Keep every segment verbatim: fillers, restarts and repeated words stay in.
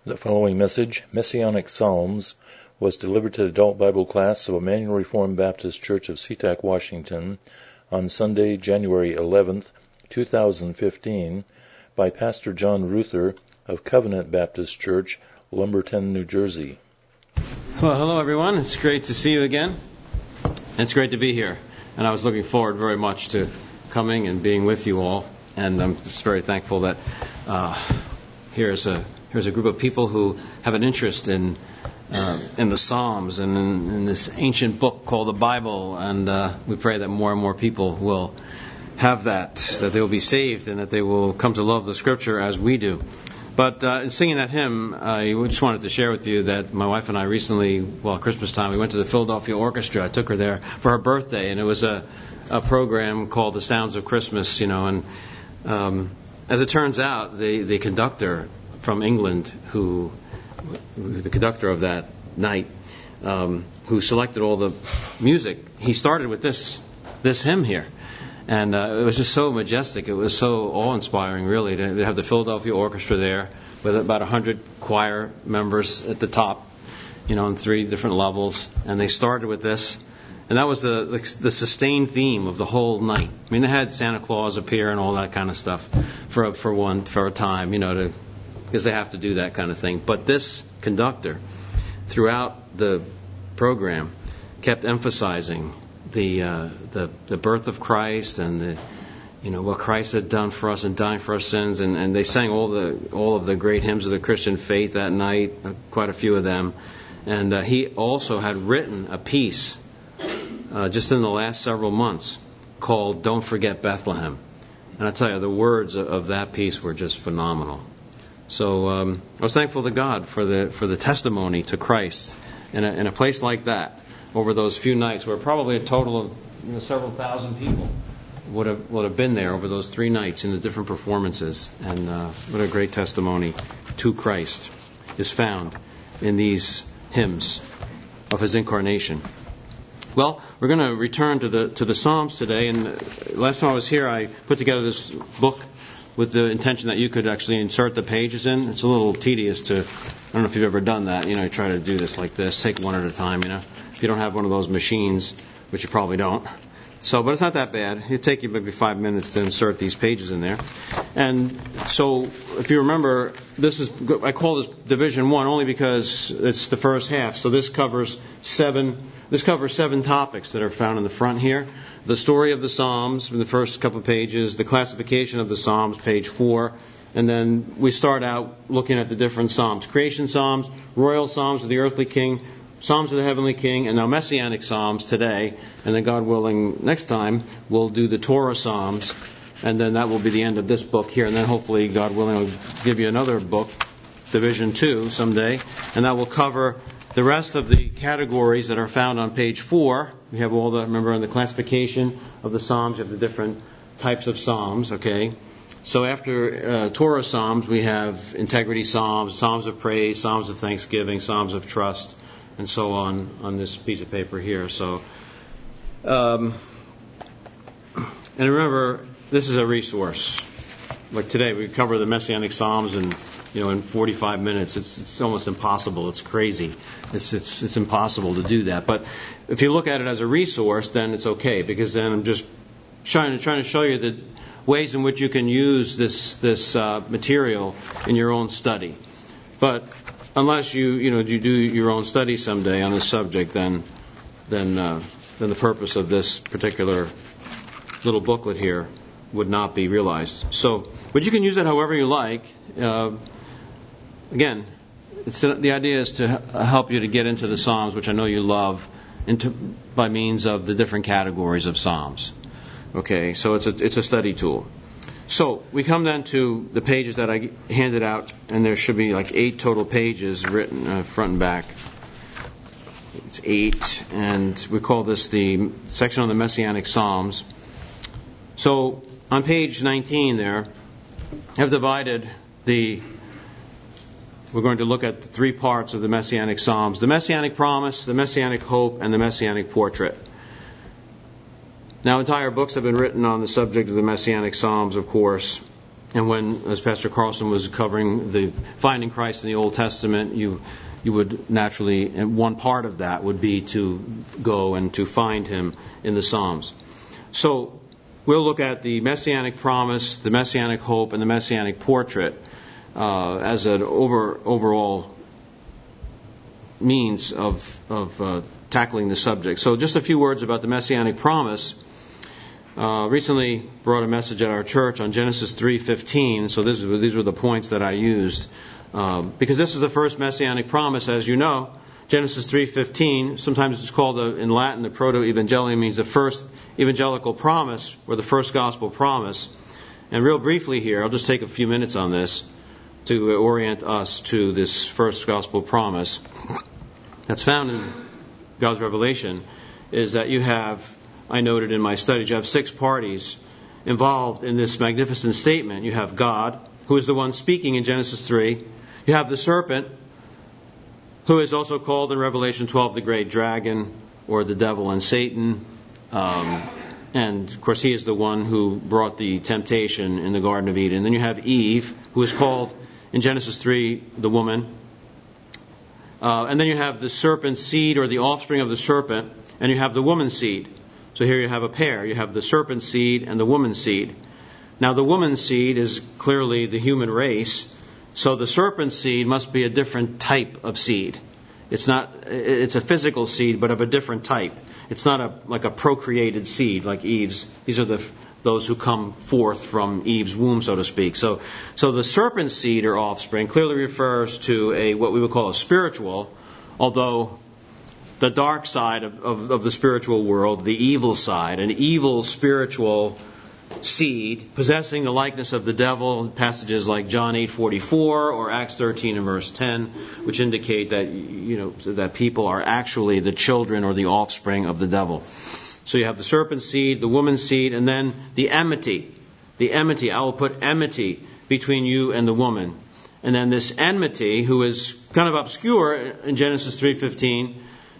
The following message, Messianic Psalms, was delivered to the adult Bible class of Emmanuel Reformed Baptist Church of SeaTac, Washington, on Sunday, January eleventh, two thousand fifteen, by Pastor John Ruther of Covenant Baptist Church, Lumberton, New Jersey. Well, hello everyone. It's great to see you again. It's great to be here. And I was looking forward very much to coming and being with you all. And I'm just very thankful that uh, here's a here's a group of people who have an interest in uh, in the Psalms and in, in this ancient book called the Bible. And uh, we pray that more and more people will have that, that they will be saved and that they will come to love the Scripture as we do. But uh, in singing that hymn, I just wanted to share with you that my wife and I recently, well, Christmas time, we went to the Philadelphia Orchestra. I took her there for her birthday, and it was a, a program called The Sounds of Christmas, you know. And um, as it turns out, the, the conductor from England, who, who the conductor of that night, um, who selected all the music, he started with this this hymn here. And uh, it was just so majestic. It was so awe-inspiring, really, to have the Philadelphia Orchestra there with about one hundred choir members at the top, you know, in three different levels. And they started with this. And that was the, the the sustained theme of the whole night. I mean, they had Santa Claus appear and all that kind of stuff for for one for a time, you know, to because they have to do that kind of thing. But this conductor, throughout the program, kept emphasizing the uh, the the birth of Christ and the you know what Christ had done for us and dying for our sins, and, and they sang all the all of the great hymns of the Christian faith that night, uh, quite a few of them. And uh, he also had written a piece uh, just in the last several months called "Don't Forget Bethlehem," and I tell you, the words of, of that piece were just phenomenal. So um, I was thankful to God for the for the testimony to Christ in a, in a place like that. Over those few nights, where probably a total of you know, several thousand people would have would have been there over those three nights in the different performances, and uh, what a great testimony to Christ is found in these hymns of His incarnation. Well, we're going to return to the to the Psalms today, and last time I was here, I put together this book with the intention that you could actually insert the pages in. It's a little tedious to, I don't know if you've ever done that. You know, you try to do this like this, take one at a time. You know. If you don't have one of those machines, which you probably don't. So, but it's not that bad. It'll take you maybe five minutes to insert these pages in there. And so, if you remember, this is I call this Division One only because it's the first half. So this covers seven. This covers seven topics that are found in the front here. The story of the Psalms in the first couple of pages. The classification of the Psalms, page four. And then we start out looking at the different Psalms: creation Psalms, royal Psalms of the earthly king, Psalms of the Heavenly King, and now Messianic Psalms today. And then, God willing, next time we'll do the Torah Psalms, and then that will be the end of this book here. And then hopefully, God willing, I'll give you another book, Division two, someday, and that will cover the rest of the categories that are found on page four. We have all the, remember, in the classification of the Psalms, you have the different types of Psalms, okay? So after uh, Torah Psalms, we have integrity Psalms, Psalms of praise, Psalms of thanksgiving, Psalms of trust, and so on on this piece of paper here. So, um, and remember, this is a resource. Like today, we cover the Messianic Psalms, and you know, in forty-five minutes, it's it's almost impossible. It's crazy. It's it's it's impossible to do that. But if you look at it as a resource, then it's okay, because then I'm just trying to trying to show you the ways in which you can use this this uh, material in your own study. But unless you you know you do your own study someday on this subject, then then uh, then the purpose of this particular little booklet here would not be realized. So, but you can use it however you like. Uh, again, it's, the idea is to help you to get into the Psalms, which I know you love, into by means of the different categories of Psalms. Okay, so it's a it's a study tool. So we come then to the pages that I handed out, and there should be like eight total pages written uh, front and back. It's eight, and we call this the section on the Messianic Psalms. So on page nineteen there, I've divided the, we're going to look at the three parts of the Messianic Psalms: the Messianic promise, the Messianic hope, and the Messianic portrait. Now, entire books have been written on the subject of the Messianic Psalms, of course, And when, as Pastor Carlson was covering the finding Christ in the Old Testament, you you would naturally, and one part of that would be to go and to find Him in the Psalms. So we'll look at the Messianic promise, the Messianic hope, and the Messianic portrait uh, as an over overall means of of uh, tackling the subject. So just a few words about the Messianic promise. Uh, recently brought a message at our church on Genesis three fifteen. So this, these were the points that I used. Uh, because this is the first Messianic promise, as you know. Genesis three fifteen, sometimes it's called, a, in Latin, the proto-evangelium, means the first evangelical promise, or the first gospel promise. And real briefly here, I'll just take a few minutes on this to orient us to this first gospel promise that's found in God's revelation, is that you have, I noted in my studies, you have six parties involved in this magnificent statement. You have God, who is the one speaking in Genesis three. You have the serpent, who is also called in Revelation twelve the great dragon, or the devil and Satan. Um, and, of course, he is the one who brought the temptation in the Garden of Eden. Then you have Eve, who is called in Genesis three the woman. Uh, and then you have the serpent's seed, or the offspring of the serpent, and you have the woman's seed. So here you have a pair. You have the serpent's seed and the woman's seed. Now, the woman's seed is clearly the human race. So the serpent's seed must be a different type of seed. It's not, it's a physical seed, but of a different type. It's not a like a procreated seed like Eve's. These are the those who come forth from Eve's womb, so to speak. So, so the serpent's seed or offspring clearly refers to a what we would call a spiritual, although the dark side of, of, of the spiritual world, the evil side, an evil spiritual seed possessing the likeness of the devil, passages like John eight forty-four or Acts thirteen and verse ten, which indicate that, you know, that people are actually the children or the offspring of the devil. So you have the serpent's seed, the woman's seed, and then the enmity. The enmity, I will put enmity between you and the woman. And then this enmity, who is kind of obscure in Genesis three fifteen,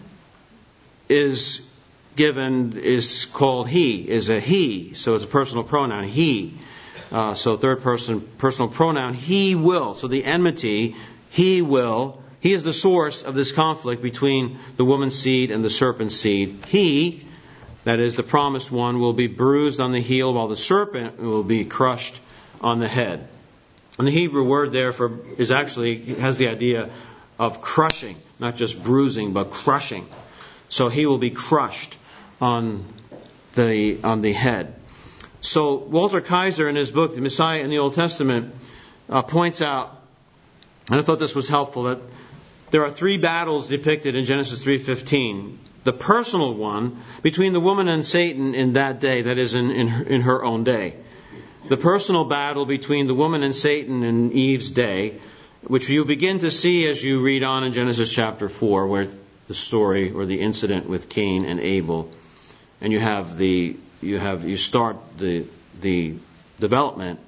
is given, is called he, is a he. So it's a personal pronoun, he. Uh, so third person personal pronoun, he will. So the enmity, he will. He is the source of this conflict between the woman's seed and the serpent's seed. He, that is the promised one, will be bruised on the heel, while the serpent will be crushed on the head. And the Hebrew word there for is actually has the idea of crushing, not just bruising, but crushing. So he will be crushed on the on the head. So Walter Kaiser, in his book, The Messiah in the Old Testament, uh, points out, and I thought this was helpful, that there are three battles depicted in Genesis three fifteen. The personal one between the woman and Satan in that day, that is in, in, her, in her own day. The personal battle between the woman and Satan in Eve's day, which you begin to see as you read on in Genesis chapter four, where the story or the incident with Cain and Abel, and you have the you have you start the the development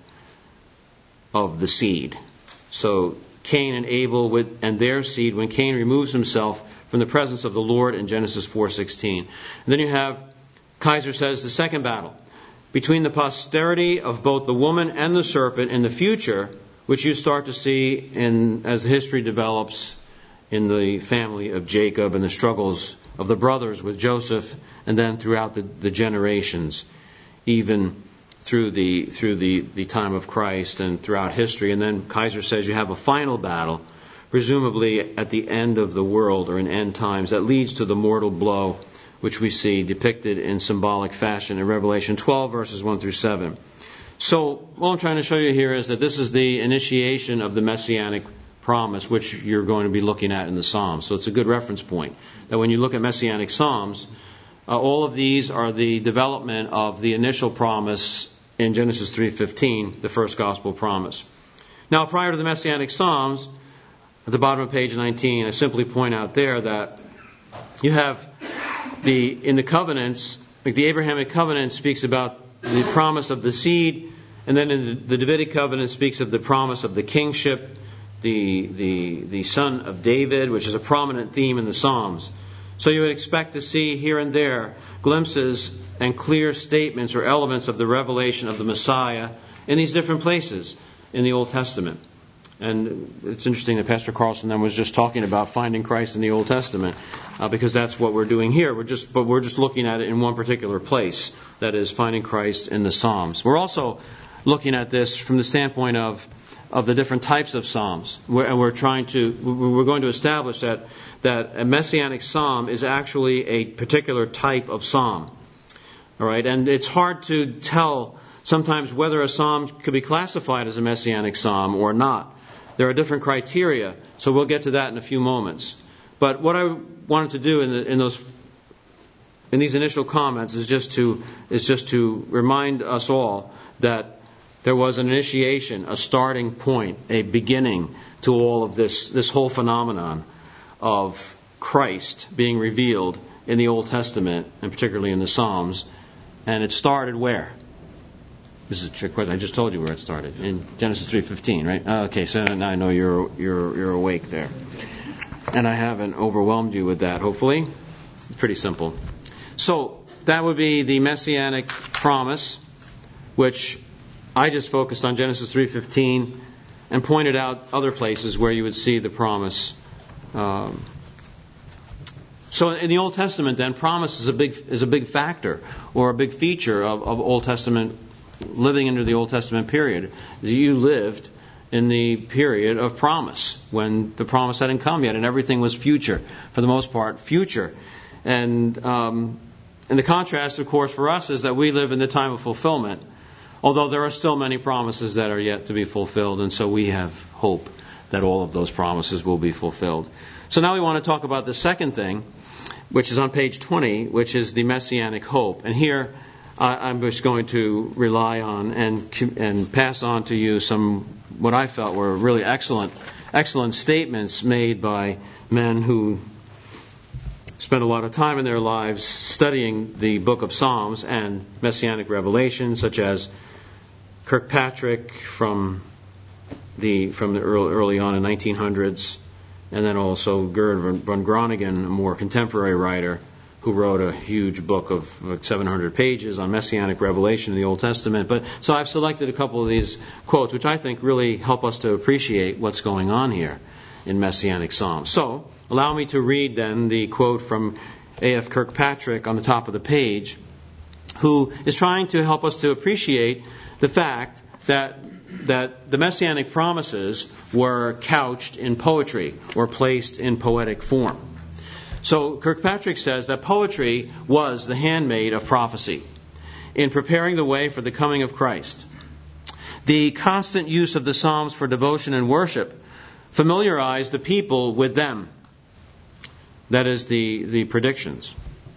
of the seed. So Cain and Abel with and their seed, when Cain removes himself from the presence of the Lord in Genesis four sixteen. And then you have, Kaiser says, the second battle between the posterity of both the woman and the serpent in the future, which you start to see in as history develops in the family of Jacob and the struggles of the brothers with Joseph, and then throughout the, the generations, even through the through the, the time of Christ and throughout history. And then Kaiser says you have a final battle, presumably at the end of the world or in end times, that leads to the mortal blow, which we see depicted in symbolic fashion in Revelation twelve, verses one through seven. So what I'm trying to show you here is that this is the initiation of the Messianic promise, which you're going to be looking at in the Psalms. So it's a good reference point that when you look at Messianic Psalms, uh, all of these are the development of the initial promise in Genesis three fifteen, the first gospel promise. Now, prior to the Messianic Psalms, at the bottom of page nineteen, I simply point out there that you have the in the covenants, like the Abrahamic covenant speaks about the promise of the seed, and then in the, the Davidic covenant speaks of the promise of the kingship, the the the son of David, which is a prominent theme in the Psalms. So you would expect to see here and there glimpses and clear statements or elements of the revelation of the Messiah in these different places in the Old Testament. And it's interesting that Pastor Carlson then was just talking about finding Christ in the Old Testament, uh, because that's what we're doing here. We're just, but we're just looking at it in one particular place, that is, finding Christ in the Psalms. We're also looking at this from the standpoint of of the different types of psalms, we're, and we're trying to we're going to establish that that a messianic psalm is actually a particular type of psalm. All right, and it's hard to tell sometimes whether a psalm could be classified as a messianic psalm or not. There are different criteria, so we'll get to that in a few moments. But what I wanted to do in, the, in those in these initial comments is just to is just to remind us all that there was an initiation, a starting point, a beginning to all of this, this whole phenomenon of Christ being revealed in the Old Testament, and particularly in the Psalms. And it started where? This is a trick question. I just told you where it started. In Genesis three fifteen, right? Okay, so now I know you're you're you're awake there. And I haven't overwhelmed you with that, hopefully. It's pretty simple. So that would be the Messianic promise, which I just focused on Genesis three fifteen and pointed out other places where you would see the promise. Um, so in the Old Testament, then, promise is a big is a big factor or a big feature of, of Old Testament living into the Old Testament period. You lived in the period of promise when the promise hadn't come yet, and everything was future for the most part, future. And um, and the contrast, of course, for us is that we live in the time of fulfillment. Although there are still many promises that are yet to be fulfilled, and so we have hope that all of those promises will be fulfilled. So now we want to talk about the second thing, which is on page twenty, which is the Messianic hope. And here uh, I'm just going to rely on and and pass on to you some what I felt were really excellent, excellent statements made by men who spent a lot of time in their lives studying the book of Psalms and Messianic revelation, such as Kirkpatrick from the from the early, early on in nineteen hundreds, and then also Gerd von Groningen, a more contemporary writer who wrote a huge book of seven hundred pages on Messianic revelation in the Old Testament. But so I've selected a couple of these quotes, which I think really help us to appreciate what's going on here in Messianic Psalms. So allow me to read then the quote from A F Kirkpatrick on the top of the page, who is trying to help us to appreciate the fact that that the Messianic promises were couched in poetry or placed in poetic form. So Kirkpatrick says that poetry was the handmaid of prophecy in preparing the way for the coming of Christ. The constant use of the Psalms for devotion and worship familiarized the people with them. That is, the, the predictions.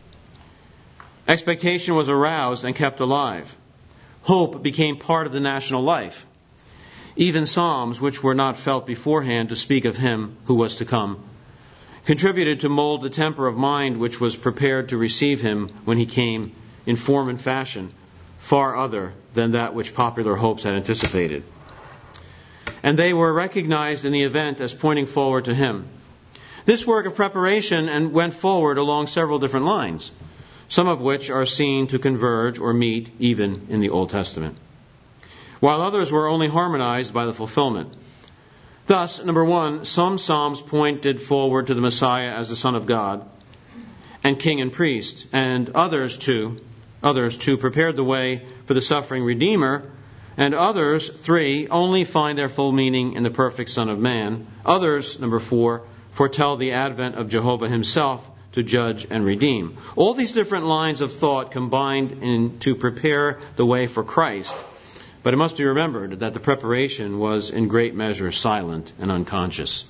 Expectation was aroused and kept alive. Hope became part of the national life. Even psalms, which were not felt beforehand to speak of him who was to come, contributed to mold the temper of mind which was prepared to receive him when he came in form and fashion far other than that which popular hopes had anticipated. And they were recognized in the event as pointing forward to him. This work of preparation and went forward along several different lines, some of which are seen to converge or meet even in the Old Testament, while others were only harmonized by the fulfillment. Thus, number one, some psalms pointed forward to the Messiah as the Son of God and King and Priest, and others to others to prepared the way for the suffering Redeemer, and others, three, only find their full meaning in the perfect Son of Man. Others, number four, foretell the advent of Jehovah himself to judge and redeem. All these different lines of thought combined in to prepare the way for Christ. But it must be remembered that the preparation was in great measure silent and unconscious.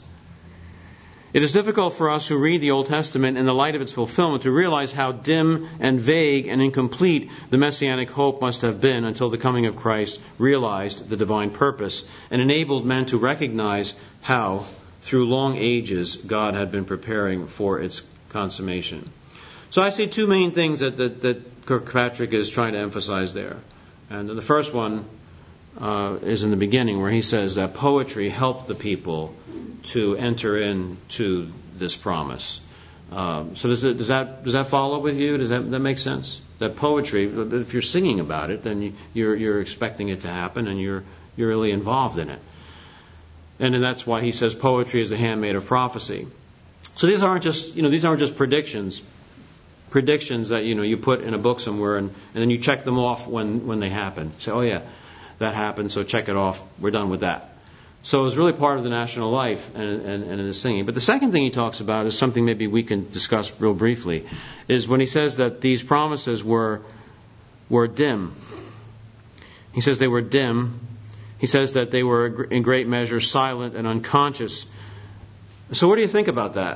It is difficult for us who read the Old Testament in the light of its fulfillment to realize how dim and vague and incomplete the Messianic hope must have been until the coming of Christ realized the divine purpose and enabled men to recognize how, through long ages, God had been preparing for its consummation. So I see two main things that, that, that Kirkpatrick is trying to emphasize there. And the first one uh, is in the beginning, where he says that poetry helped the people to enter into this promise. Um, so does, it, does that does that follow with you? Does that, that make sense? That poetry, if you're singing about it, then you, you're you're expecting it to happen, and you're you're really involved in it. And then that's why he says poetry is the handmaid of prophecy. So these aren't just you know these aren't just predictions, predictions that you know you put in a book somewhere, and, and then you check them off when, when they happen. Say, oh yeah, that happened, so check it off. We're done with that. So it's really part of the national life and, and, and in the singing. But the second thing he talks about is something maybe we can discuss real briefly, is when he says that these promises were were dim. He says they were dim. He says that they were in great measure silent and unconscious. So what do you think about that?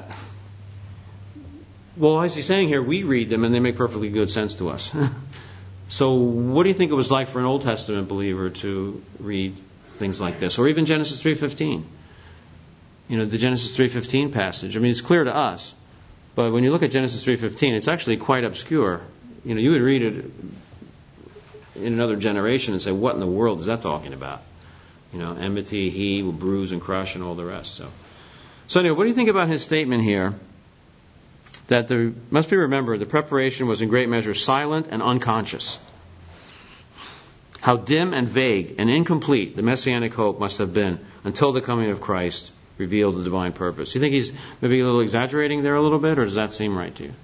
Well, as he's saying here, we read them and they make perfectly good sense to us. So what do you think it was like for an Old Testament believer to read things like this, or even Genesis three fifteen? You know, the Genesis three fifteen passage. I mean, it's clear to us, but when you look at Genesis three fifteen, it's actually quite obscure. You know, you would read it in another generation and say, "What in the world is that talking about?" You know, enmity, he will bruise and crush, and all the rest. So, so anyway, what do you think about his statement here? That there must be remembered, the preparation was in great measure silent and unconscious. How dim and vague and incomplete the messianic hope must have been until the coming of Christ revealed the divine purpose. You think he's maybe a little exaggerating there a little bit, or does that seem right to you?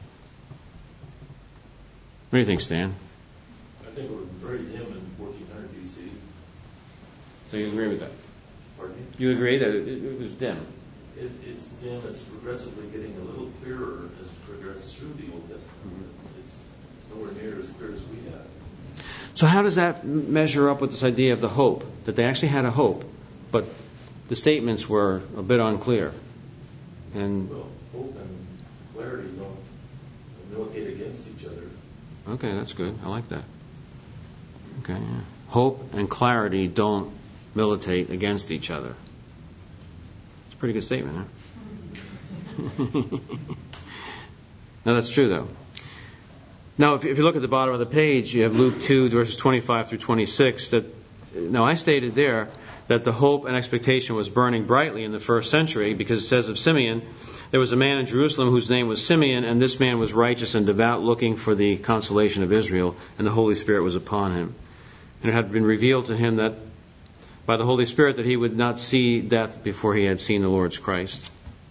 What do you think, Stan? I think it was very dim in fourteen hundred B C. So you agree with that? Pardon me? You agree that it, it was dim? It, it's dim. It's progressively getting a little clearer as it progresses through the Old Testament. Mm-hmm. It's nowhere near as clear as we have. So how does that measure up with this idea of the hope? That they actually had a hope, but the statements were a bit unclear. And well, hope and clarity don't militate against each other. Okay, that's good. I like that. Okay, yeah. Hope and clarity don't militate against each other. It's a pretty good statement, huh? No, that's true, though. Now, if you look at the bottom of the page, you have Luke two, verses twenty-five through twenty-six. That, now, I stated there that the hope and expectation was burning brightly in the first century, because it says of Simeon, there was a man in Jerusalem whose name was Simeon, and this man was righteous and devout, looking for the consolation of Israel, and the Holy Spirit was upon him. And it had been revealed to him that by the Holy Spirit that he would not see death before he had seen the Lord's Christ.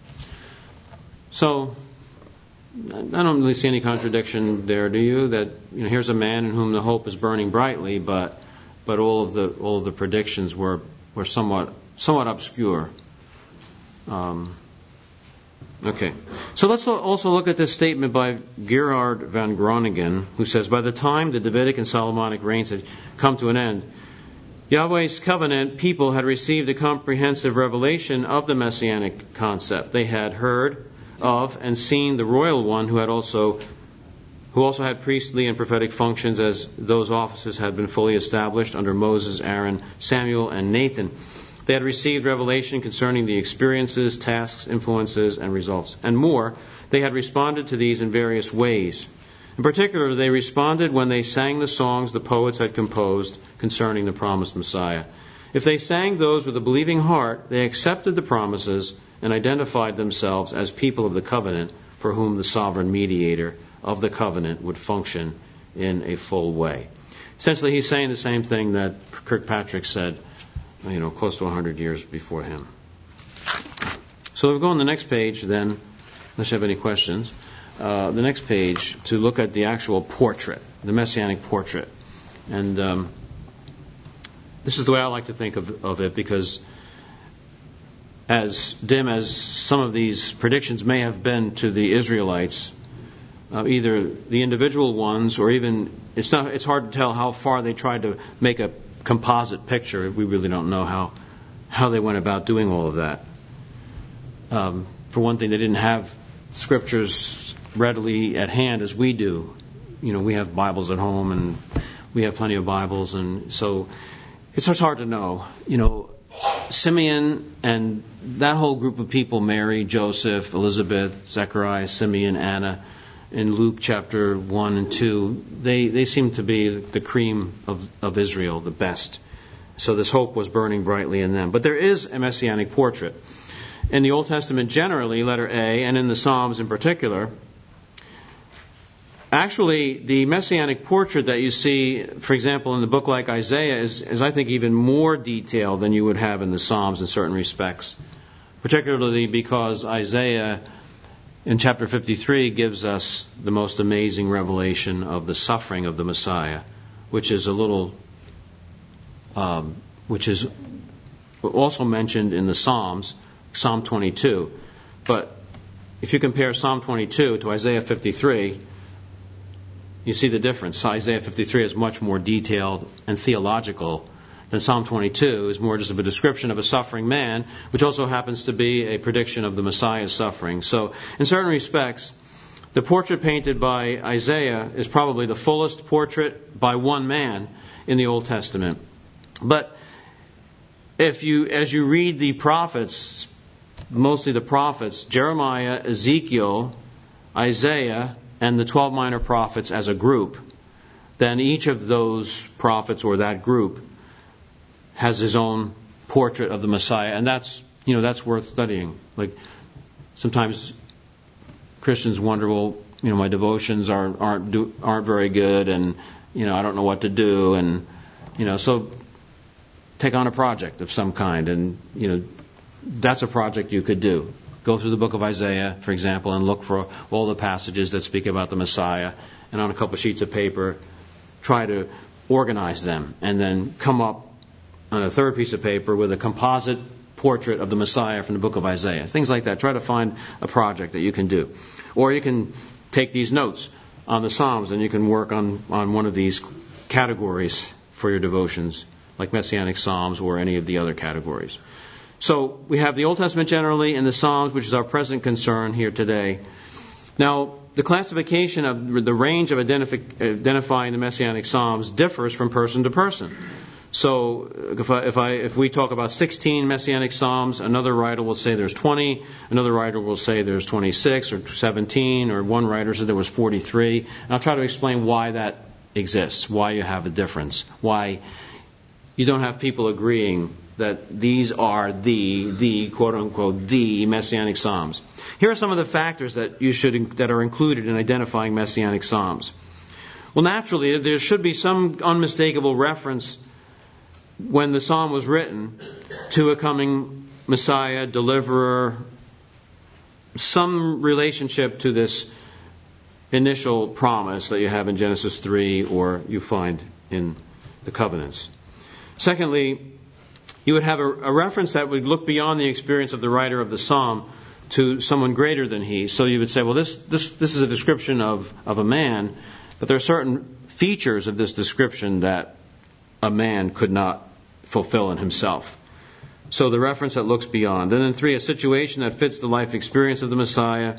So, I don't really see any contradiction there, do you? That you know, here's a man in whom the hope is burning brightly, but but all of the all of the predictions were were somewhat somewhat obscure. Um, okay, so let's also look at this statement by Gerhard van Groningen, who says, by the time the Davidic and Solomonic reigns had come to an end, Yahweh's covenant people had received a comprehensive revelation of the messianic concept. They had heard of and seen the royal one who had also who also had priestly and prophetic functions, as those offices had been fully established under Moses, Aaron, Samuel, and Nathan. They had received revelation concerning the experiences, tasks, influences, and results. And more, they had responded to these in various ways. In particular, they responded when they sang the songs the poets had composed concerning the promised Messiah. If they sang those with a believing heart, they accepted the promises and identified themselves as people of the covenant, for whom the sovereign mediator of the covenant would function in a full way. Essentially, he's saying the same thing that Kirkpatrick said, you know, close to one hundred years before him. So we'll go on the next page then, unless you have any questions. Uh, the next page to look at the actual portrait, the messianic portrait. And um, this is the way I like to think of, of it, because as dim as some of these predictions may have been to the Israelites, uh, either the individual ones or even, it's not, it's hard to tell how far they tried to make a composite picture. We really don't know how, how they went about doing all of that. Um, for one thing, they didn't have scriptures readily at hand as we do. You know, we have Bibles at home and we have plenty of Bibles, and so it's just hard to know. You know, Simeon and that whole group of people, Mary, Joseph, Elizabeth, Zechariah, Simeon, Anna, in Luke chapter one and two, they, they seem to be the cream of, of Israel, the best. So this hope was burning brightly in them. But there is a messianic portrait. in the Old Testament generally, letter A, and in the Psalms in particular, actually the messianic portrait that you see, for example, in the book like Isaiah, is, is I think even more detailed than you would have in the Psalms in certain respects, particularly because Isaiah in chapter fifty-three gives us the most amazing revelation of the suffering of the Messiah, which is a little, um, which is also mentioned in the Psalms, Psalm twenty-two. But if you compare Psalm twenty-two to Isaiah fifty-three, you see the difference. Isaiah fifty-three is much more detailed and theological than Psalm twenty-two, is more just of a description of a suffering man, which also happens to be a prediction of the Messiah's suffering. So, in certain respects, the portrait painted by Isaiah is probably the fullest portrait by one man in the Old Testament. But if you, as you read the prophets, mostly the prophets, Jeremiah, Ezekiel, Isaiah, and the twelve minor prophets as a group, then each of those prophets or that group has his own portrait of the Messiah, and that's, you know, that's worth studying. Like, sometimes Christians wonder, well, you know, my devotions aren't aren't do, aren't very good, and you know, I don't know what to do, and you know, so take on a project of some kind, and you know, that's a project you could do. Go through the book of Isaiah, for example, and look for all the passages that speak about the Messiah, and on a couple sheets of paper, try to organize them, and then come up on a third piece of paper with a composite portrait of the Messiah from the book of Isaiah. Things like that. Try to find a project that you can do. Or you can take these notes on the Psalms and you can work on, on one of these categories for your devotions, like Messianic Psalms or any of the other categories. So we have the Old Testament generally and the Psalms, which is our present concern here today. Now, the classification of the range of identifi- identifying the Messianic Psalms differs from person to person. So if I, if I if we talk about sixteen Messianic Psalms, another writer will say there's twenty, another writer will say there's twenty-six or seventeen, or one writer said there was forty-three. And I'll try to explain why that exists, why you have a difference, why you don't have people agreeing that these are the, the quote-unquote, the Messianic Psalms. Here are some of the factors that you should that are included in identifying Messianic Psalms. Well, naturally, there should be some unmistakable reference when the psalm was written to a coming Messiah, deliverer, some relationship to this initial promise that you have in Genesis three or you find in the covenants. Secondly, you would have a, a reference that would look beyond the experience of the writer of the psalm to someone greater than he. So you would say, well, this this this is a description of, of a man, but there are certain features of this description that a man could not fulfill in himself. So the reference that looks beyond. And then three, a situation that fits the life experience of the Messiah.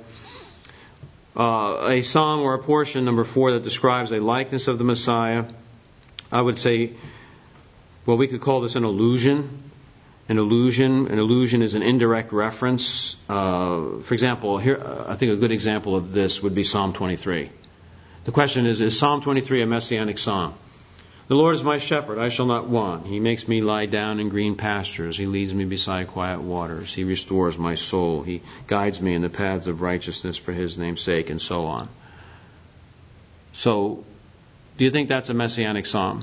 Uh, a psalm or a portion, number four, that describes a likeness of the Messiah. I would say, well, we could call this an allusion. An allusion. An allusion is an indirect reference. Uh, for example, here, I think a good example of this would be Psalm twenty-three. The question is, is Psalm twenty-three a messianic psalm? The Lord is my shepherd, I shall not want. He makes me lie down in green pastures. He leads me beside quiet waters. He restores my soul. He guides me in the paths of righteousness for His name's sake, and so on. So, do you think that's a messianic psalm?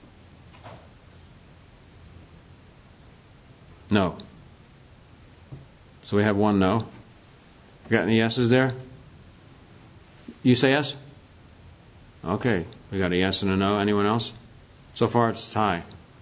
No. So we have one no. You got any yeses there? You say yes? Okay. We got a yes and a no. Anyone else? So far it's a tie.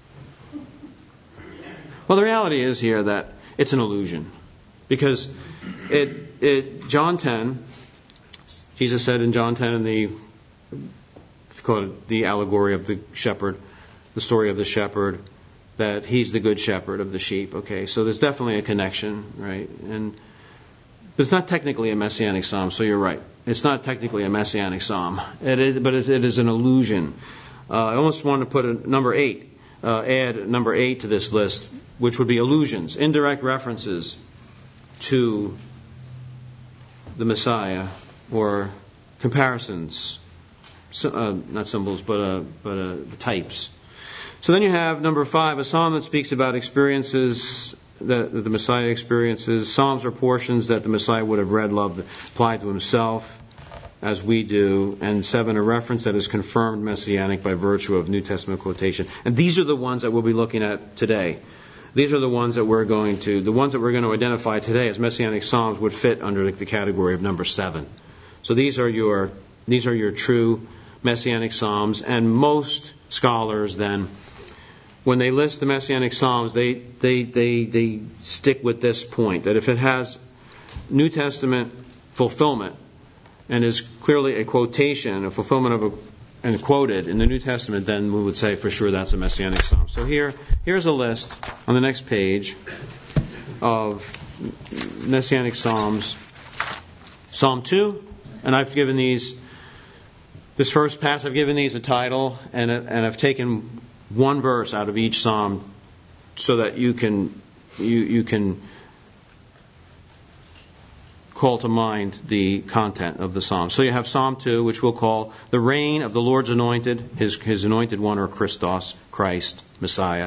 Well, the reality is here that it's an illusion. Because it, it John ten, Jesus said in John ten in the, call it the allegory of the shepherd, the story of the shepherd, that he's the good shepherd of the sheep. Okay, so there's definitely a connection, right? And but it's not technically a messianic psalm, so you're right. It's not technically a messianic psalm. It is, but it is an allusion. Uh, I almost want to put a number eight, uh, add number eight to this list, which would be allusions, indirect references to the Messiah, or comparisons, uh, not symbols, but uh, but uh, types. So then you have number five, a psalm that speaks about experiences that, that the Messiah experiences. Psalms are portions that the Messiah would have read, loved, applied to himself, as we do. And seven, a reference that is confirmed messianic by virtue of New Testament quotation. And these are the ones that we'll be looking at today. These are the ones that we're going to, the ones that we're going to identify today as messianic psalms would fit under the category of number seven. So these are your, these are your true messianic psalms. And most scholars then, when they list the Messianic Psalms, they, they, they, they stick with this point, that if it has New Testament fulfillment and is clearly a quotation, a fulfillment of a, and quoted in the New Testament, then we would say for sure that's a Messianic Psalm. So here, here's a list on the next page of Messianic Psalms. Psalm two, and I've given these, this first pass, I've given these a title, and, and I've taken one verse out of each psalm so that you can you you can call to mind the content of the psalm. So you have Psalm two, which we'll call the reign of the Lord's anointed, his his anointed one, or Christos, Christ, Messiah.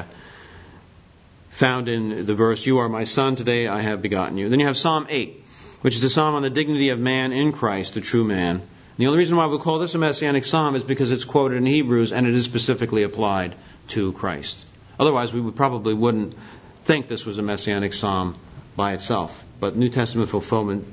Found in the verse, "You are my son, today I have begotten you." Then you have Psalm eight, which is a psalm on the dignity of man in Christ, the true man. And the only reason why we'll call this a Messianic psalm is because it's quoted in Hebrews and it is specifically applied to Christ. Otherwise, we would probably wouldn't think this was a Messianic psalm by itself. But New Testament fulfillment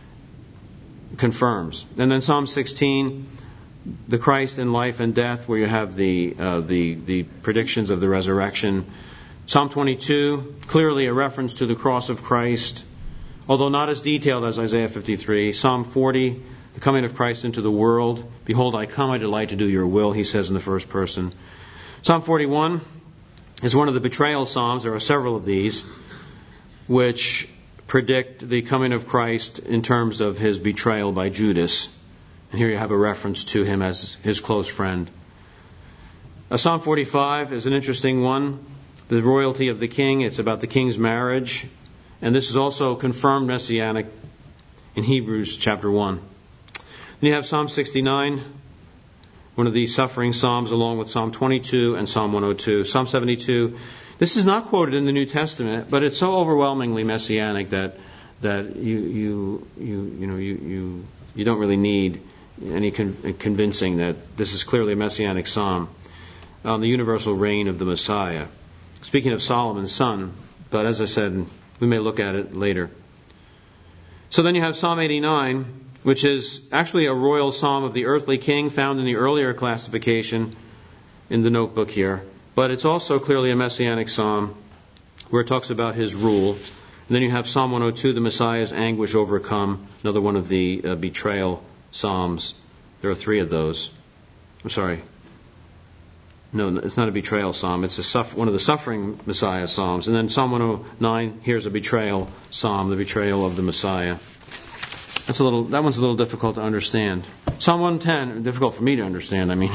confirms. And then Psalm sixteen, the Christ in life and death, where you have the uh, the the predictions of the resurrection. Psalm twenty-two, clearly a reference to the cross of Christ, although not as detailed as Isaiah fifty-three. Psalm forty, the coming of Christ into the world. "Behold, I come, I delight to do your will," he says in the first person. Psalm forty-one is one of the betrayal psalms. There are several of these which predict the coming of Christ in terms of his betrayal by Judas. And here you have a reference to him as his close friend. Uh, Psalm forty-five is an interesting one. The royalty of the king. It's about the king's marriage. And this is also confirmed messianic in Hebrews chapter one. Then you have Psalm sixty-nine, one of the suffering psalms, along with Psalm twenty-two and Psalm one oh two. Psalm seventy-two, this is not quoted in the New Testament, but it's so overwhelmingly messianic that that you you you you know you you, you don't really need any con- convincing that this is clearly a messianic psalm on the universal reign of the Messiah. Speaking of Solomon's son, but as I said, we may look at it later. So then you have Psalm eighty-nine, which is actually a royal psalm of the earthly king, found in the earlier classification in the notebook here. But it's also clearly a messianic psalm where it talks about his rule. And then you have Psalm one oh two, the Messiah's anguish overcome, another one of the uh, betrayal psalms. There are three of those. I'm sorry. No, it's not a betrayal psalm. It's a suff- one of the suffering Messiah psalms. And then Psalm one oh nine, here's a betrayal psalm, the betrayal of the Messiah. That's a little. That one's a little difficult to understand. Psalm one ten, difficult for me to understand. I mean,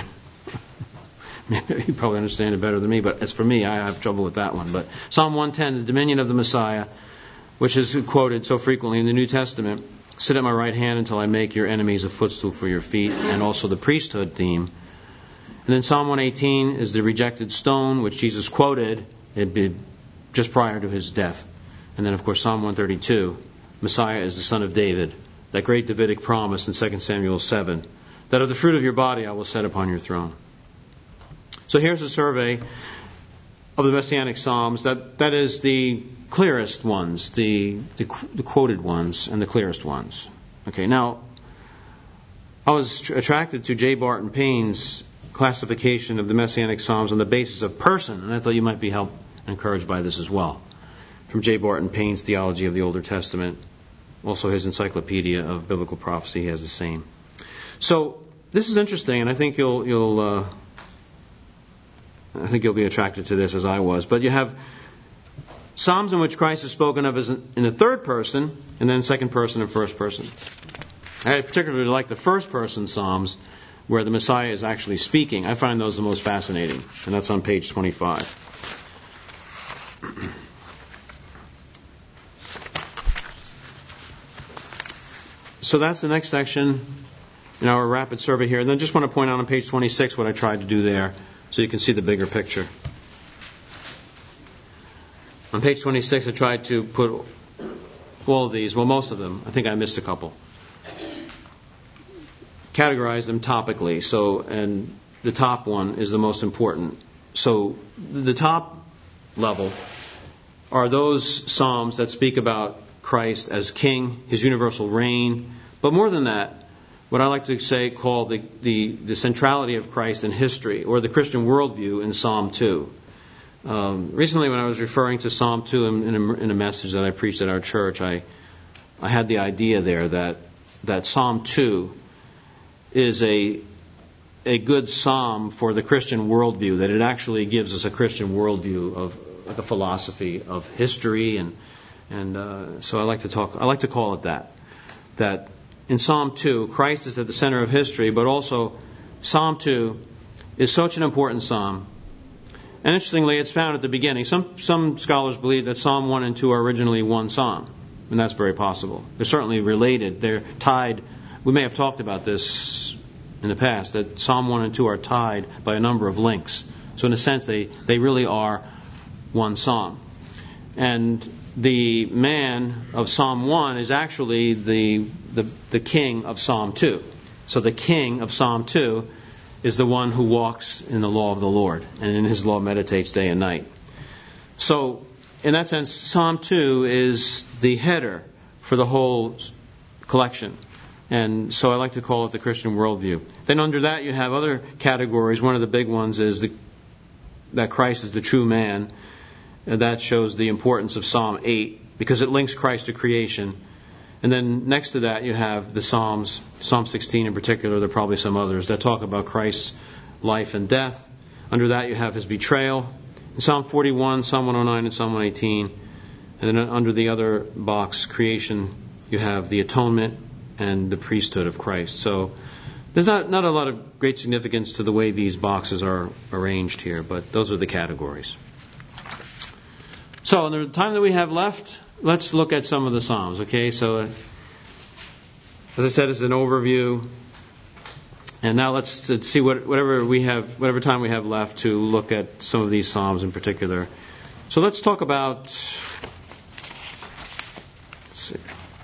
maybe you probably understand it better than me, but as for me, I have trouble with that one. But Psalm one ten, the dominion of the Messiah, which is quoted so frequently in the New Testament. "Sit at my right hand until I make your enemies a footstool for your feet," and also the priesthood theme. And then Psalm one eighteen is the rejected stone, which Jesus quoted just prior to his death. And then, of course, Psalm one thirty-two, Messiah is the son of David, that great Davidic promise in Second Samuel seven, that of the fruit of your body I will set upon your throne. So here's a survey of the Messianic Psalms. That that is the clearest ones, the, the the quoted ones, and the clearest ones. Okay, now, I was tr- attracted to J. Barton Payne's classification of the Messianic Psalms on the basis of person, and I thought you might be helped and encouraged by this as well. From J. Barton Payne's Theology of the Older Testament, also his Encyclopedia of Biblical Prophecy, he has the same. So this is interesting, and I think you'll you'll uh, I think you'll be attracted to this as I was. But you have Psalms in which Christ is spoken of as in the third person, and then second person and first person. I particularly like the first person Psalms, where the Messiah is actually speaking. I find those the most fascinating, and that's on page twenty-five. So that's the next section in our rapid survey here. And then just want to point out on page twenty-six what I tried to do there, so you can see the bigger picture. On page twenty-six, I tried to put all of these, well, most of them, I think I missed a couple, categorize them topically. So, and the top one is the most important. So, the top level are those psalms that speak about Christ as King, His universal reign. But more than that, what I like to say call the, the, the centrality of Christ in history, or the Christian worldview in Psalm two. Um, recently, when I was referring to Psalm two in, in, a, in a message that I preached at our church, I I had the idea there that that Psalm two is a a good psalm for the Christian worldview. That it actually gives us a Christian worldview of like a philosophy of history, and and uh, so I like to talk. I like to call it that. That in Psalm two, Christ is at the center of history, but also Psalm two is such an important psalm. And interestingly, it's found at the beginning. Some some scholars believe that Psalm one and two are originally one psalm, and that's very possible. They're certainly related. They're tied. We may have talked about this in the past, that Psalm one and two are tied by a number of links. So in a sense, they, they really are one psalm. And the man of Psalm one is actually the, the, the king of Psalm two. So the king of Psalm two is the one who walks in the law of the Lord, and in His law meditates day and night. So, in that sense, Psalm two is the header for the whole collection. And so I like to call it the Christian worldview. Then under that you have other categories. One of the big ones is the, that Christ is the true man. And that shows the importance of Psalm eight, because it links Christ to creation. And then next to that you have the Psalms, Psalm sixteen in particular, there are probably some others, that talk about Christ's life and death. Under that you have His betrayal. In Psalm forty-one, Psalm one oh nine, and Psalm one eighteen. And then under the other box, creation, you have the atonement and the priesthood of Christ. So there's not, not a lot of great significance to the way these boxes are arranged here, but those are the categories. So in the time that we have left, let's look at some of the Psalms, okay? So, uh, as I said, it's an overview. And now let's uh, see what, whatever we have, whatever time we have left to look at some of these Psalms in particular. So let's talk about, let's see.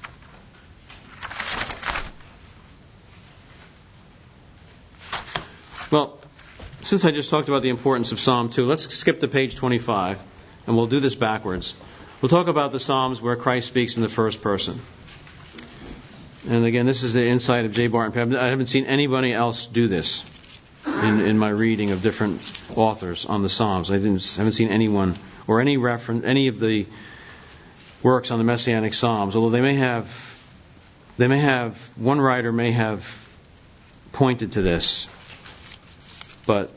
Well, since I just talked about the importance of Psalm two, let's skip to page twenty-five, and we'll do this backwards. We'll talk about the Psalms where Christ speaks in the first person. And again, this is the insight of J. Barton Pebb. I haven't seen anybody else do this in, in my reading of different authors on the Psalms. I didn't, haven't seen anyone or any reference, any of the works on the Messianic Psalms. Although they may have, they may have one writer may have pointed to this, but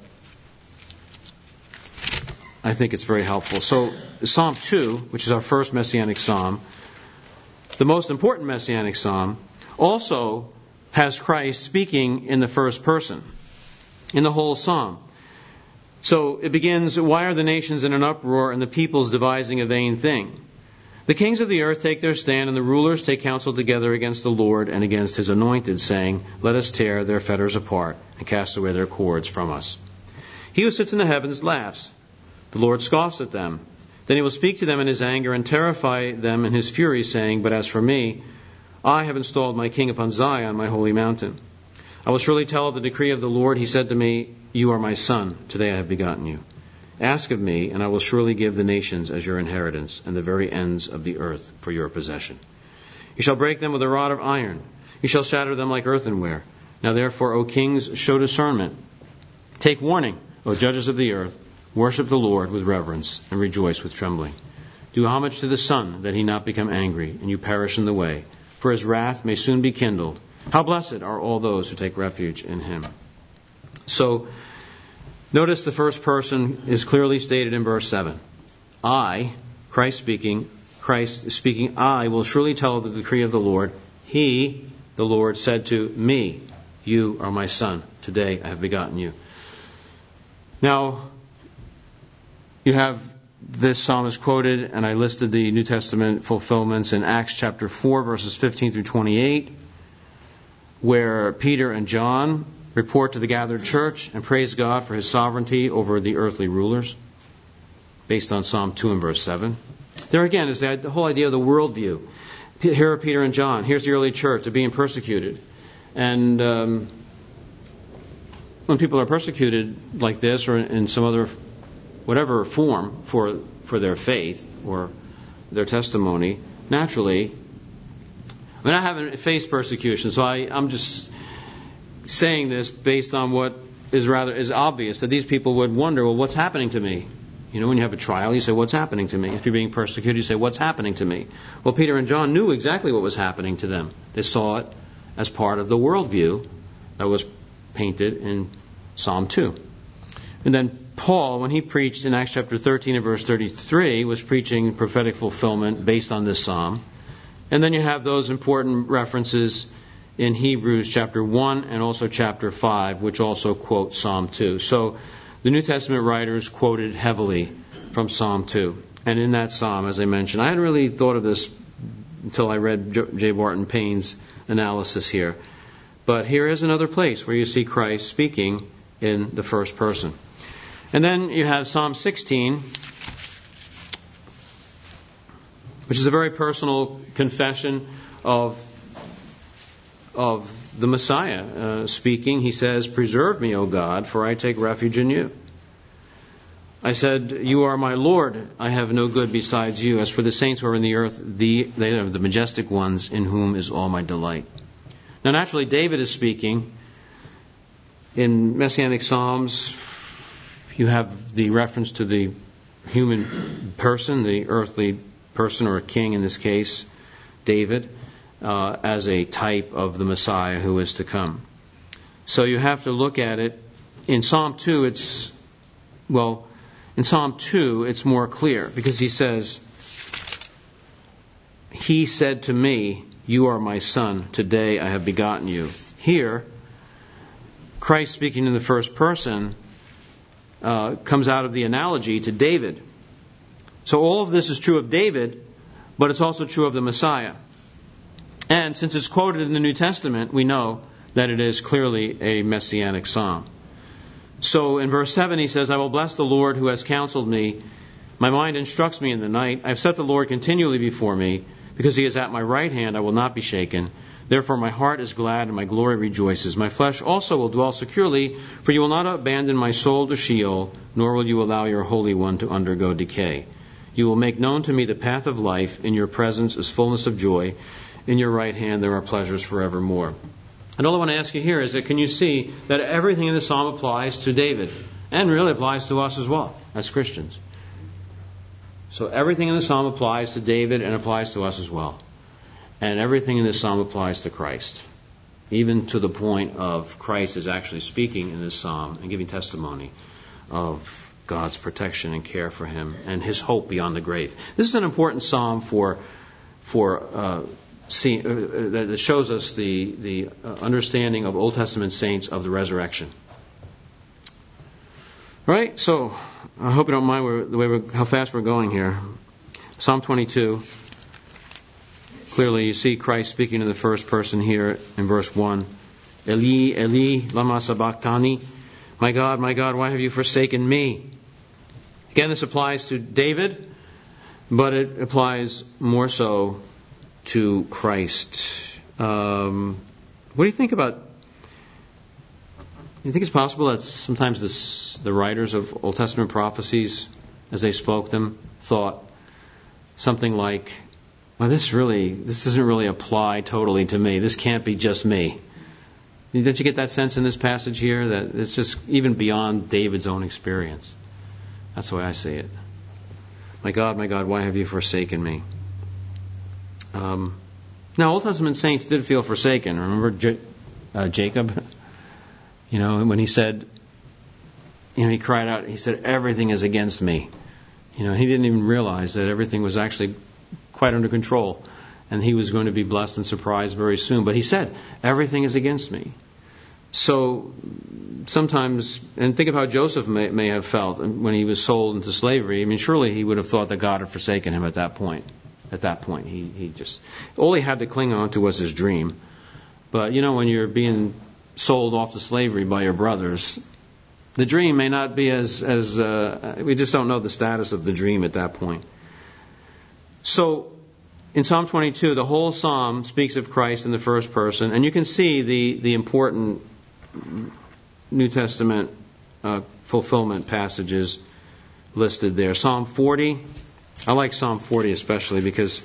I think it's very helpful. So Psalm two, which is our first Messianic Psalm, the most important Messianic Psalm, also has Christ speaking in the first person, in the whole Psalm. So it begins, "Why are the nations in an uproar and the peoples devising a vain thing? The kings of the earth take their stand and the rulers take counsel together against the Lord and against His anointed, saying, Let us tear their fetters apart and cast away their cords from us. He who sits in the heavens laughs. The Lord scoffs at them. Then He will speak to them in His anger and terrify them in His fury, saying, But as for me, I have installed my king upon Zion, my holy mountain. I will surely tell of the decree of the Lord. He said to me, You are my son. Today I have begotten you. Ask of me, and I will surely give the nations as your inheritance, and the very ends of the earth for your possession. You shall break them with a rod of iron. You shall shatter them like earthenware. Now therefore, O kings, show discernment. Take warning, O judges of the earth. Worship the Lord with reverence, and rejoice with trembling. Do homage to the Son, that He not become angry, and you perish in the way. For His wrath may soon be kindled. How blessed are all those who take refuge in Him." So, notice the first person is clearly stated in verse seven. I, Christ speaking, Christ is speaking, I will surely tell of the decree of the Lord. He, the Lord, said to me, You are my son. Today I have begotten you. Now, you have this psalm is quoted, and I listed the New Testament fulfillments in Acts chapter four, verses fifteen through twenty-eight, where Peter and John report to the gathered church and praise God for His sovereignty over the earthly rulers. based on Psalm two and verse seven. There again is the whole idea of the worldview. Here are Peter and John. Here's the early church. They're being persecuted. And um, when people are persecuted like this or in some other, whatever form for for their faith or their testimony, naturally, I mean, I haven't faced persecution, so I, I'm just saying this based on what is rather is obvious, that these people would wonder, well, what's happening to me? You know, when you have a trial, you say, what's happening to me? If you're being persecuted, you say, what's happening to me? Well, Peter and John knew exactly what was happening to them. They saw it as part of the worldview that was painted in Psalm two. And then Paul, when he preached in Acts chapter thirteen and verse thirty-three, was preaching prophetic fulfillment based on this psalm. And then you have those important references in Hebrews chapter one and also chapter five, which also quote Psalm two. So the New Testament writers quoted heavily from Psalm two. And in that psalm, as I mentioned, I hadn't really thought of this until I read J. Barton Payne's analysis here. But here is another place where you see Christ speaking in the first person. And then you have Psalm sixteen, which is a very personal confession of of the Messiah uh, speaking. He says, "Preserve me, O God, for I take refuge in you. I said, you are my Lord. I have no good besides you. As for the saints who are in the earth, the, they are the majestic ones in whom is all my delight." Now, naturally, David is speaking. In Messianic Psalms, you have the reference to the human person, the earthly person, or a king in this case, David, uh, as a type of the Messiah who is to come. So you have to look at it. In Psalm two, it's, well, in Psalm two, it's more clear because he says, "He said to me, you are my son. Today I have begotten you." Here, Christ speaking in the first person uh, comes out of the analogy to David. So all of this is true of David, but it's also true of the Messiah. And since it's quoted in the New Testament, we know that it is clearly a messianic psalm. So in verse seven he says, "I will bless the Lord who has counseled me. My mind instructs me in the night. I have set the Lord continually before me. Because he is at my right hand, I will not be shaken. Therefore my heart is glad and my glory rejoices. My flesh also will dwell securely, for you will not abandon my soul to Sheol, nor will you allow your Holy One to undergo decay. You will make known to me the path of life. In your presence is fullness of joy. In your right hand there are pleasures forevermore." And all I want to ask you here is that can you see that everything in the psalm applies to David, and really applies to us as well, as Christians. So everything in the psalm applies to David and applies to us as well. And everything in this psalm applies to Christ. Even to the point of Christ is actually speaking in this psalm and giving testimony of God's protection and care for him and his hope beyond the grave. This is an important psalm for for uh, see, uh, that shows us the, the uh, understanding of Old Testament saints of the resurrection. Right? So I hope you don't mind we're, the way we're, how fast we're going here. Psalm twenty-two. Clearly, you see Christ speaking in the first person here in verse one. "Eli, Eli, lama sabachthani." My God, my God, why have you forsaken me? Again, this applies to David, but it applies more so to Christ. Um, what do you think about? Do you think it's possible that sometimes this, the writers of Old Testament prophecies, as they spoke them, thought something like, well, this really, this doesn't really apply totally to me. This can't be just me. Don't you get that sense in this passage here that it's just even beyond David's own experience? That's the way I see it. My God, my God, why have you forsaken me? Um, now, Old Testament saints did feel forsaken. Remember J- uh, Jacob? You know, when he said, you know, he cried out, he said, everything is against me. You know, he didn't even realize that everything was actually quite under control. And he was going to be blessed and surprised very soon. But he said, everything is against me. So sometimes, and think of how Joseph may, may have felt when he was sold into slavery. I mean, surely he would have thought that God had forsaken him at that point. At that point, he, he just, all he had to cling on to was his dream. But, you know, when you're being sold off to slavery by your brothers, The dream may not be as, as uh, we just don't know the status of the dream at that point. So, in Psalm twenty-two, the whole psalm speaks of Christ in the first person, and you can see the, the important New Testament uh, fulfillment passages listed there. Psalm forty, I like Psalm forty especially because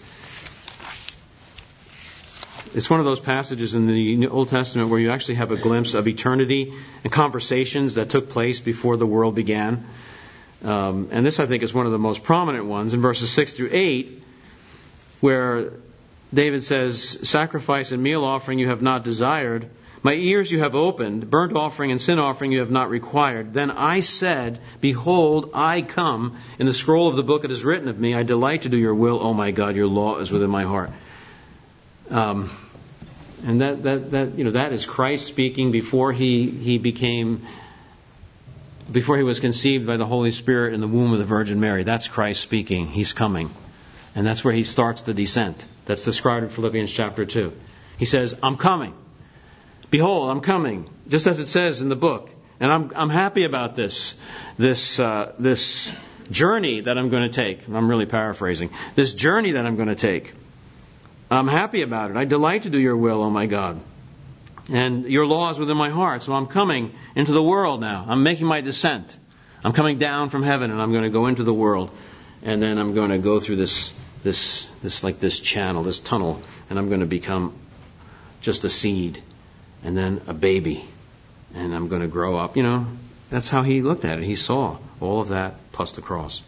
it's one of those passages in the Old Testament where you actually have a glimpse of eternity and conversations that took place before the world began. Um, and this, I think, is one of the most prominent ones in verses six through eight, where David says, "Sacrifice and meal offering you have not desired. My ears you have opened. Burnt offering and sin offering you have not required. Then I said, Behold, I come. In the scroll of the book it is written of me, I delight to do your will, O my God, your law is within my heart." Um, and that, that, that, you know, that is Christ speaking before he, he became, before he was conceived by the Holy Spirit in the womb of the Virgin Mary. That's Christ speaking. He's coming. And that's where he starts the descent. That's described in Philippians chapter two. He says, I'm coming. Behold, I'm coming. Just as it says in the book. And I'm, I'm happy about this, this, uh, this journey that I'm going to take. I'm really paraphrasing. This journey that I'm going to take. I'm happy about it. I delight to do your will, oh my God. And your law is within my heart. So I'm coming into the world now. I'm making my descent. I'm coming down from heaven and I'm going to go into the world. And then I'm going to go through this, this, this like this channel, this tunnel. And I'm going to become just a seed. And then a baby. And I'm going to grow up. You know, that's how he looked at it. He saw all of that plus the cross.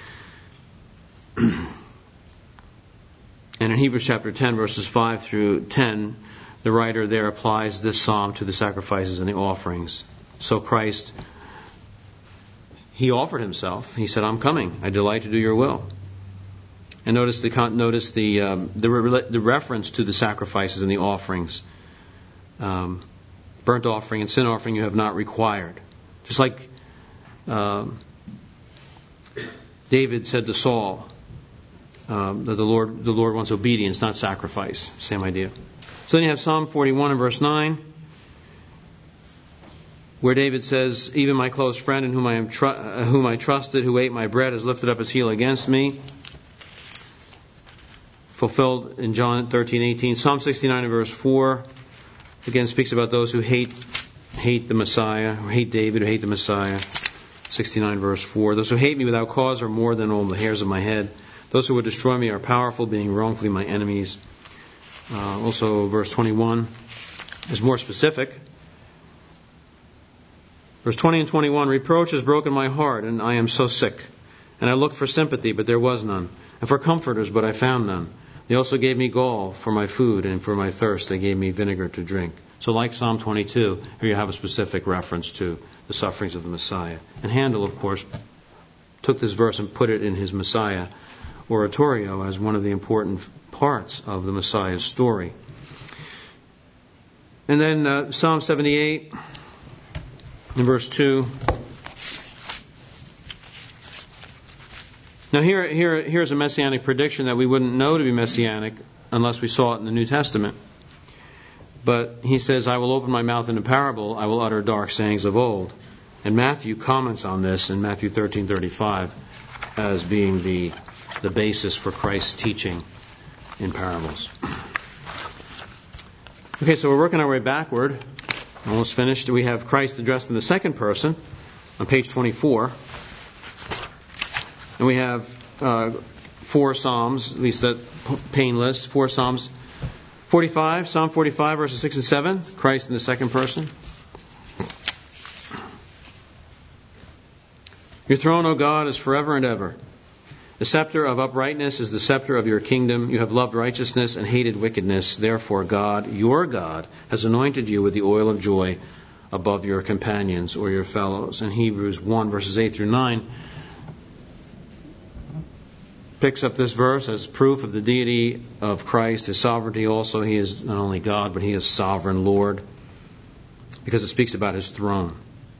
And in Hebrews chapter ten, verses five through ten, the writer there applies this psalm to the sacrifices and the offerings. So Christ, he offered himself. He said, I'm coming. I delight to do your will. And notice the notice the um, the, re- the reference to the sacrifices and the offerings. Um, burnt offering and sin offering you have not required. Just like um, David said to Saul, um, that the Lord the Lord wants obedience, not sacrifice. Same idea. So then you have Psalm forty-one and verse nine, where David says, "Even my close friend in whom I am tr- uh, whom I trusted, who ate my bread, has lifted up his heel against me." Fulfilled in John thirteen eighteen. Psalm sixty-nine and verse four again speaks about those who hate hate the Messiah, or hate David, who hate the Messiah. sixty-nine verse four. Those who hate me without cause are more than all the hairs of my head. Those who would destroy me are powerful, being wrongfully my enemies. Uh, also, verse twenty-one is more specific. Verse twenty and twenty-one, reproach has broken my heart, and I am so sick. And I looked for sympathy, but there was none. And for comforters, but I found none. They also gave me gall for my food, and for my thirst they gave me vinegar to drink. So like Psalm twenty-two, here you have a specific reference to the sufferings of the Messiah. And Handel, of course, took this verse and put it in his Messiah oratorio as one of the important parts of the Messiah's story. And then uh, Psalm seventy-eight, in verse two. Now here, here, here's a messianic prediction that we wouldn't know to be messianic unless we saw it in the New Testament. But he says, I will open my mouth in a parable, I will utter dark sayings of old. And Matthew comments on this in Matthew thirteen thirty-five as being the, the basis for Christ's teaching in parables. Okay, so we're working our way backward. Almost finished. We have Christ addressed in the second person on page twenty-four. And we have uh, four Psalms, at least that pain list, four Psalms. forty-five, Psalm forty-five, verses six and seven, Christ in the second person. Your throne, O God, is forever and ever. The scepter of uprightness is the scepter of your kingdom. You have loved righteousness and hated wickedness. Therefore, God, your God, has anointed you with the oil of joy above your companions or your fellows. And Hebrews one, verses eight through nine, picks up this verse as proof of the deity of Christ, His sovereignty also. He is not only God, but He is sovereign Lord, because it speaks about His throne.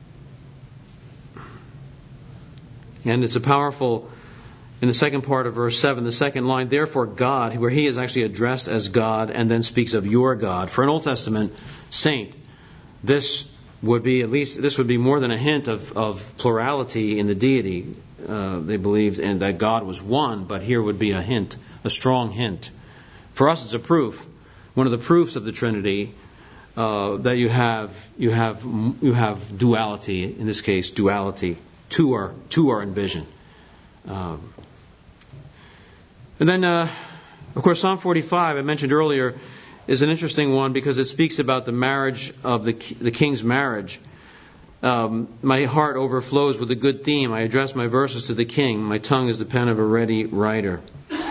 And it's a powerful, in the second part of verse seven, the second line, therefore God, where He is actually addressed as God and then speaks of your God. For an Old Testament saint, this would be, at least this would be more than a hint of, of plurality in the deity. Uh, they believed in that God was one, but here would be a hint, a strong hint. For us, it's a proof. One of the proofs of the Trinity uh, that you have you have you have duality. In this case, duality. Two are two are envisioned. Um, and then, uh, of course, Psalm forty-five I mentioned earlier is an interesting one because it speaks about the marriage of the the king's marriage. Um, my heart overflows with a good theme. I address my verses to the king. My tongue is the pen of a ready writer.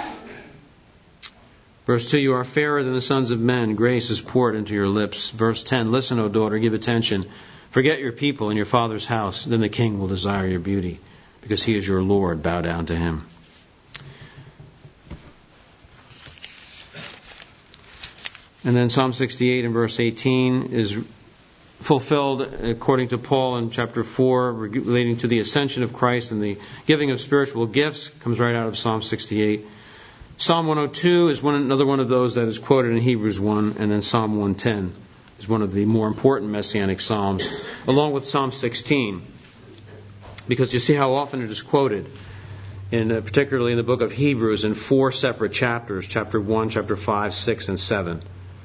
Verse two, you are fairer than the sons of men. Grace is poured into your lips. Verse ten, listen, O daughter, give attention. Forget your people and your father's house. Then the king will desire your beauty, because he is your Lord. Bow down to him. And then Psalm sixty-eight and verse eighteen is fulfilled according to Paul in chapter four, relating to the ascension of Christ and the giving of spiritual gifts. Comes right out of Psalm sixty-eight. Psalm one oh two is one, another one of those that is quoted in Hebrews one, and then Psalm one ten is one of the more important messianic psalms, along with Psalm sixteen, because you see how often it is quoted, in uh, particularly in the book of Hebrews, in four separate chapters, chapter one, chapter five, six, and seven.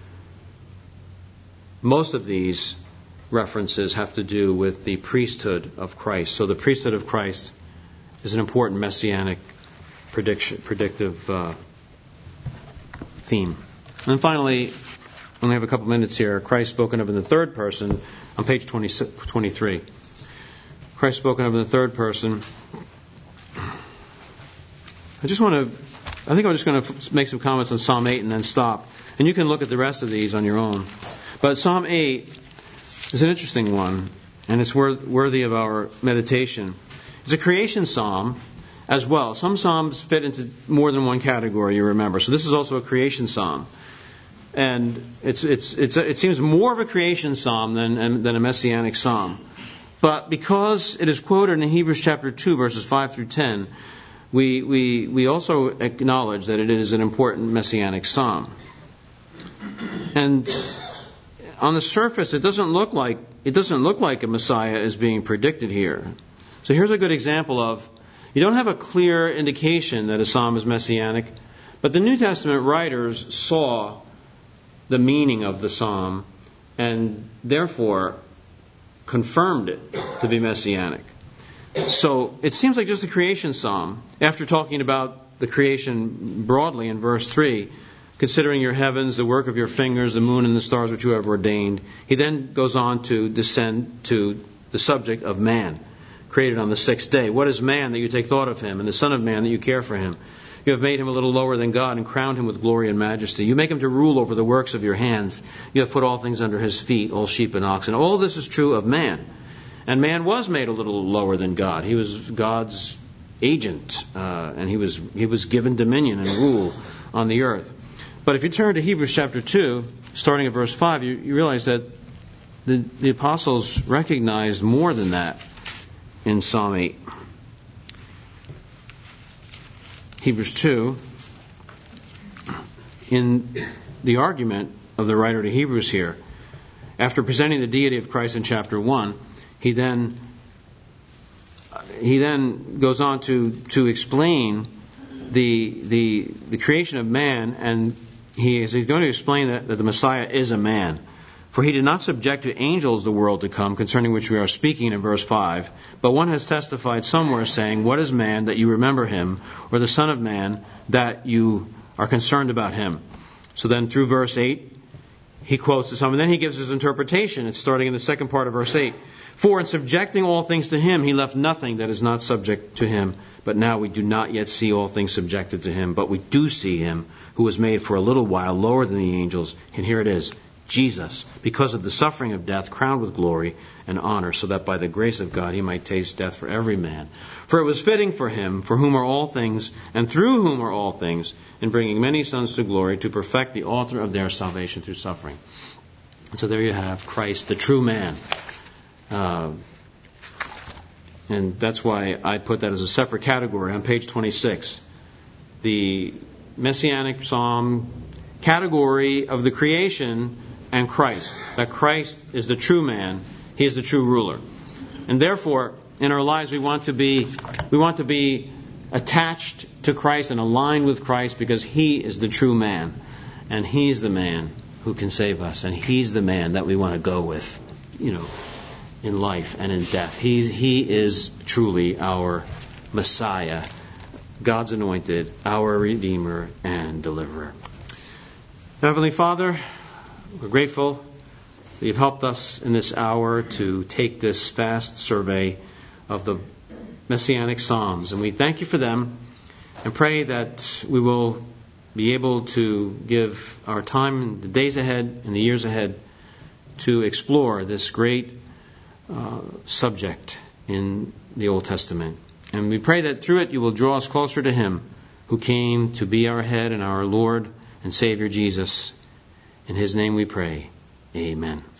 Most of these references have to do with the priesthood of Christ. So the priesthood of Christ is an important messianic prediction, predictive uh, theme. And finally, we only have a couple minutes here. Christ spoken of in the third person on page twenty, twenty-three. Christ spoken of in the third person. I just want to, I think I'm just going to make some comments on Psalm eight and then stop. And you can look at the rest of these on your own. But Psalm eight is an interesting one, and it's worthy of our meditation. It's a creation psalm as well. Some psalms fit into more than one category, you remember. So this is also a creation psalm. And it's it's it's a, it seems more of a creation psalm than than a messianic psalm. But because it is quoted in Hebrews chapter two, verses five through ten, we we we also acknowledge that it is an important messianic psalm. And on the surface, it doesn't look like it doesn't look like a Messiah is being predicted here. So here's a good example of, you don't have a clear indication that a psalm is messianic, but the New Testament writers saw the meaning of the psalm and therefore confirmed it to be messianic. So it seems like just a creation psalm. After talking about the creation broadly in verse three, considering your heavens, the work of your fingers, the moon and the stars which you have ordained, he then goes on to descend to the subject of man, created on the sixth day. What is man that you take thought of him, and the son of man that you care for him? You have made him a little lower than God and crowned him with glory and majesty. You make him to rule over the works of your hands. You have put all things under his feet, all sheep and oxen. All this is true of man. And man was made a little lower than God. He was God's agent, uh, and he was he was given dominion and rule on the earth. But if you turn to Hebrews chapter two, starting at verse five, you, you realize that the, the apostles recognized more than that in Psalm eight. Hebrews two, in the argument of the writer to Hebrews here, after presenting the deity of Christ in chapter one, he then he then goes on to, to explain the, the the creation of man, and he is going to explain that, that the Messiah is a man. For he did not subject to angels the world to come, concerning which we are speaking in verse five. But one has testified somewhere, saying, what is man that you remember him, or the son of man that you are concerned about him? So then through verse eight, he quotes to some, and then he gives his interpretation. It's starting in the second part of verse eight. For in subjecting all things to him, he left nothing that is not subject to him. But now we do not yet see all things subjected to him, but we do see him who was made for a little while lower than the angels. And here it is, Jesus, because of the suffering of death, crowned with glory and honor, so that by the grace of God he might taste death for every man. For it was fitting for him, for whom are all things, and through whom are all things, in bringing many sons to glory, to perfect the author of their salvation through suffering. And so there you have Christ, the true man. Uh, and that's why I put that as a separate category on page twenty-six. The Messianic Psalm category of the creation and Christ. That Christ is the true man He is the true ruler. And therefore, in our lives, we want to be we want to be attached to Christ and aligned with Christ, because He is the true man, and He's the man who can save us, and He's the man that we want to go with, you know, in life and in death. He He is truly our Messiah, God's anointed, our Redeemer and Deliverer. Heavenly Father, we're grateful that You've helped us in this hour to take this fast survey of the Messianic Psalms, and we thank You for them, and pray that we will be able to give our time in the days ahead and the years ahead to explore this great uh, subject in the Old Testament. And we pray that through it You will draw us closer to Him who came to be our head and our Lord and Savior Jesus. In His name we pray. Amen.